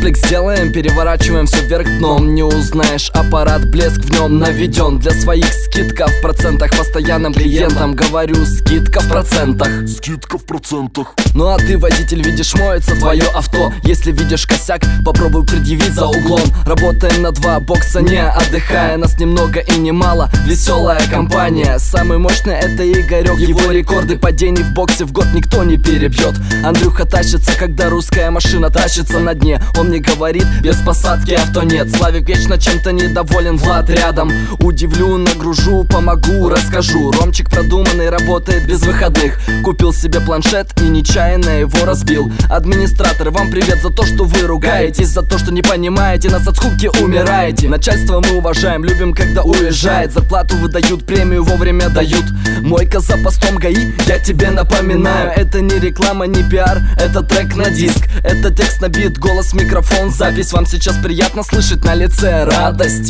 комплекс делаем, переворачиваем все вверх дном. Не узнаешь аппарат, блеск в нем наведен. Для своих скидка в процентах, постоянным клиентам говорю, скидка в процентах. Скидка в процентах. Ну а ты, водитель, видишь, моется твое авто. Если видишь косяк, попробуй предъявить за углом. Работаем на 2 бокса, не отдыхая. Нас немного и немало, веселая компания. Самый мощный это Игорек, его рекорды падений в боксе в год никто не перебьет. Андрюха тащится, когда русская машина тащится на дне. Он мне говорит, без посадки авто нет. Славик вечно чем-то недоволен, Влад рядом. Удивлю, нагружу, помогу, расскажу. Ромчик продуманный, работает без выходных. Купил себе планшет и нечаянно его разбил. Администратор, вам привет за то, что вы ругаетесь, за то, что не понимаете, нас от скуки умираете. Начальство мы уважаем, любим, когда уезжает. Зарплату выдают, премию вовремя дают. Мойка за постом ГАИ, я тебе напоминаю. Это не реклама, не пиар, это трек на диск. Это текст на бит, голос, микрофон, запись. Вам сейчас приятно слышать, на лице радость.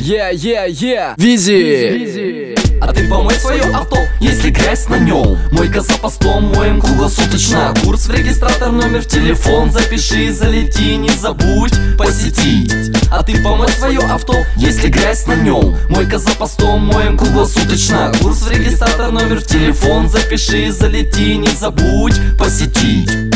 Визи. А ты помой свое авто, если грязь на нем. Мойка за постом, моем круглосуточно. Курс в регистратор, номер в телефон запиши, залети, не забудь посетить. А ты помой свое авто, если грязь на нем. Мойка за постом, моем круглосуточно. Курс в регистратор, номер в телефон запиши, залети, не забудь посетить.